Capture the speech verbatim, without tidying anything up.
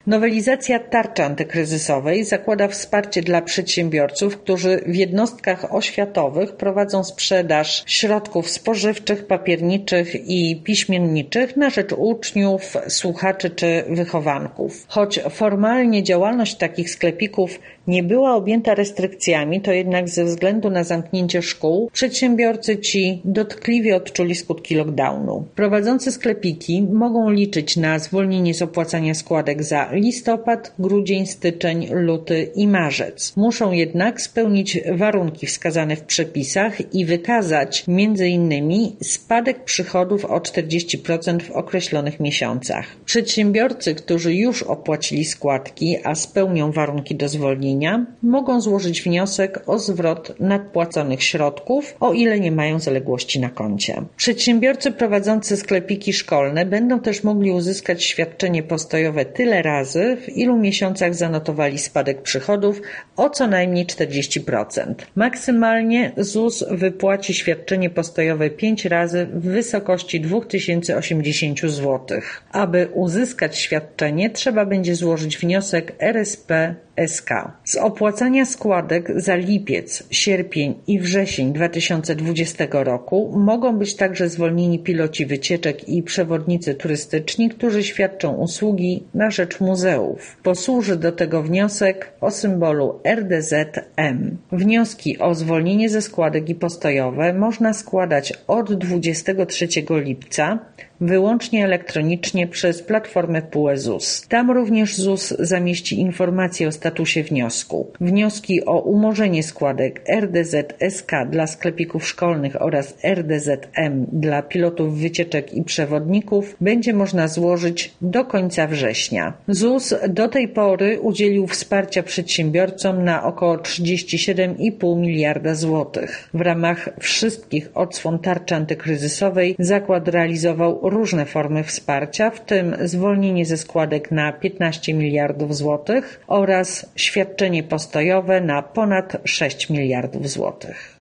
Nowelizacja tarczy antykryzysowej zakłada wsparcie dla przedsiębiorców, którzy w jednostkach oświatowych prowadzą sprzedaż środków spożywczych, papierniczych i piśmienniczych na rzecz uczniów, słuchaczy czy wychowanków. Choć formalnie działalność takich sklepików nie była objęta restrykcjami, to jednak ze względu na zamknięcie szkół przedsiębiorcy ci dotkliwie odczuli skutki lockdownu. Prowadzący sklepiki mogą liczyć na zwolnienie z opłacania składek za listopad, grudzień, styczeń, luty i marzec. Muszą jednak spełnić warunki wskazane w przepisach i wykazać między innymi spadek przychodów o czterdzieści procent w określonych miesiącach. Przedsiębiorcy, którzy już opłacili składki, a spełnią warunki do zwolnienia, mogą złożyć wniosek o zwrot nadpłaconych środków, o ile nie mają zaległości na koncie. Przedsiębiorcy prowadzący sklepiki szkolne będą też mogli uzyskać świadczenie postojowe tyle razy, w ilu miesiącach zanotowali spadek przychodów o co najmniej czterdzieści procent. Maksymalnie Z U S wypłaci świadczenie postojowe pięć razy w wysokości dwa tysiące osiemdziesiąt złotych. Aby uzyskać świadczenie, trzeba będzie złożyć wniosek R S P S K. Z opłacania składek za lipiec, sierpień i wrzesień dwa tysiące dwudziestego roku mogą być także zwolnieni piloci wycieczek i przewodnicy turystyczni, którzy świadczą usługi na rzecz muzeów. Posłuży do tego wniosek o symbolu R D Z M. Wnioski o zwolnienie ze składek i postojowe można składać od dwudziestego trzeciego lipca wyłącznie elektronicznie przez platformę P U E Z U S. Tam również Z U S zamieści informacje o statusie wniosku. Wnioski o umorzenie składek R D Z S K dla sklepików szkolnych oraz R D Z M dla pilotów wycieczek i przewodników będzie można złożyć do końca września. Z U S do tej pory udzielił wsparcia przedsiębiorcom na około trzydzieści siedem i pół miliarda złotych. W ramach wszystkich odsłon tarczy antykryzysowej zakład realizował różne formy wsparcia, w tym zwolnienie ze składek na piętnaście miliardów złotych oraz świadczenie postojowe na ponad sześć miliardów złotych.